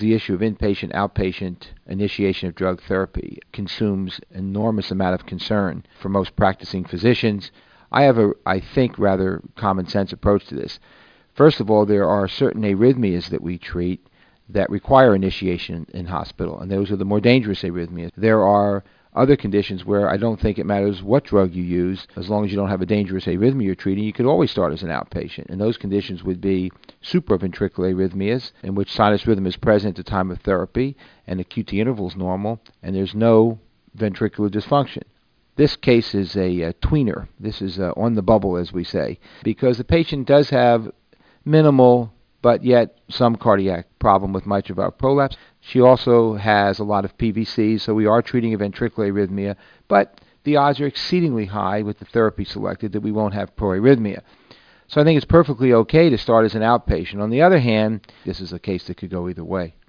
The issue of inpatient, outpatient initiation of drug therapy consumes an enormous amount of concern for most practicing physicians. I have I think, rather common sense approach to this. First of all, there are certain arrhythmias that we treat that require initiation in hospital, and those are the more dangerous arrhythmias. There are other conditions where I don't think it matters what drug you use, as long as you don't have a dangerous arrhythmia you're treating, you could always start as an outpatient. And those conditions would be supraventricular arrhythmias, in which sinus rhythm is present at the time of therapy, and the QT interval is normal, and there's no ventricular dysfunction. This case is a tweener. This is on the bubble, as we say, because the patient does have minimal but yet some cardiac problem with mitral valve prolapse. She also has a lot of PVC, so we are treating a ventricular arrhythmia, but the odds are exceedingly high with the therapy selected that we won't have proarrhythmia. So I think it's perfectly okay to start as an outpatient. On the other hand, this is a case that could go either way.